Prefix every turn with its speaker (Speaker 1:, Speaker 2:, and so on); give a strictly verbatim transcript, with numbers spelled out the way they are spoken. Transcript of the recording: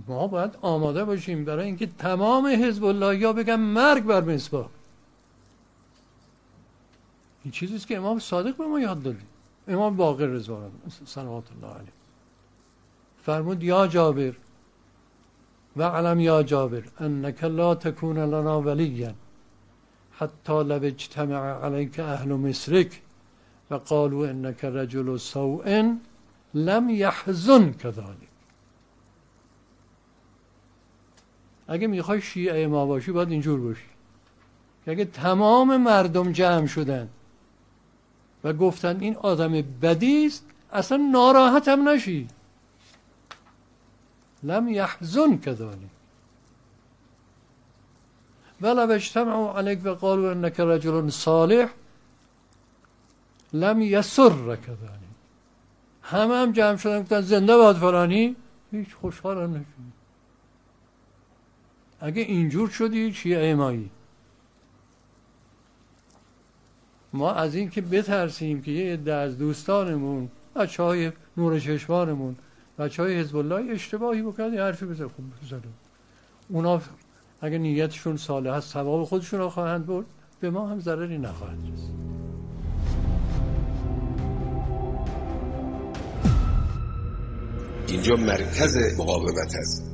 Speaker 1: ما باید آماده باشیم برای اینکه تمام حزب الله یا بگن مرگ بر مصباح. این چیزیست که امام صادق به ما یاد دادی. امام باقر رضوان صلوات الله علیه فرمود یا جابر و علم یا جابر انک لا تکون لنا ولیا حتی لو اجتمع علیک اهل مصرک و قالوا انک رجل سوء لم یحزن کذلک. اگه میخوای شیعه ما باشی باید اینجور باشی که اگه تمام مردم جمع شدن و گفتن این آدم بدی است اصلا ناراحت هم نشی. لم یحزن کذلک ولو اجتمعوا علیک و قالوا انک رجل صالح لم یسر کذلک. همه هم جمع شدن گفتن زنده باد فلانی، هیچ خوشحال هم نشی. اگه اینجور شدی شیعه مایی. ما از این که بترسیم که یه عده از دوستانمون بچه های نور چشمانمون بچه های حزب الله اشتباهی بکنن یه حرفی بزن خوب بزنن، اونا اگه نیتشون صالح هست ثواب خودشون رو خواهند برد، به ما هم ضرری نخواهد رسید.
Speaker 2: اینجا مرکز مقاومت هست.